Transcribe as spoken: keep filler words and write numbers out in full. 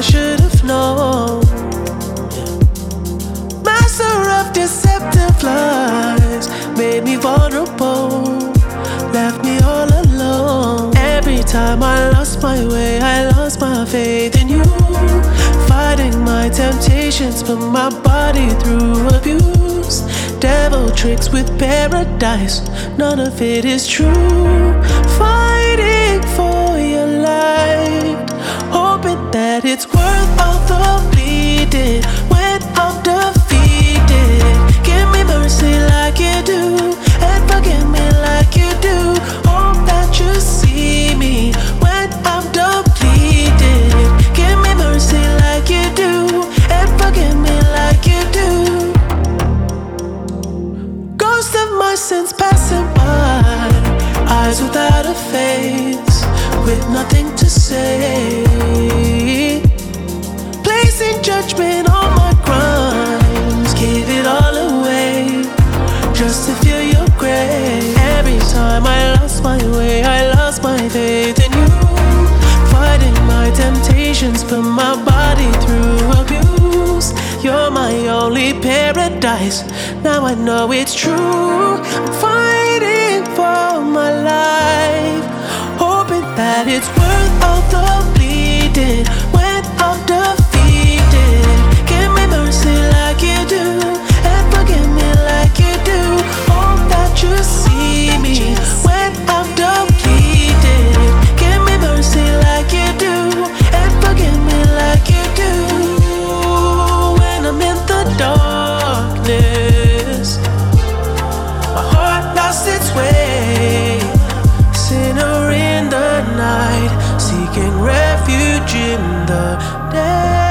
should have known. Master of deceptive lies made me vulnerable, left me all alone. Every time I lost my way, I lost my faith in you. Fighting my temptations, put my body through abuse. Devil tricks with paradise, none of it is true. Fighting for your light, hoping that it's worth all the bleeding. When I'm defeated, give me mercy like you do, and forgive me like you do. Hope that you see me when I'm depleted. Give me mercy like you do, and forgive me like you do. Ghost of my sins passing by, eyes without a face, with nothing to say. Placing judgment on my crimes, give it all away, just to feel your grace. Every time I lost my way, I lost my faith in you. Fighting my temptations, put my body through abuse. You're my only paradise, now I know it's true. I'm fighting for my life, hoping that it's worth all the bleeding. When I'm defeated, give me mercy like you do, and forgive me like you do. Hope that you see me when I'm depleted. Give me mercy like you do, and forgive me like you do. When I'm in the darkness, my heart lost its way, sinner in the night, seeking refuge in the day.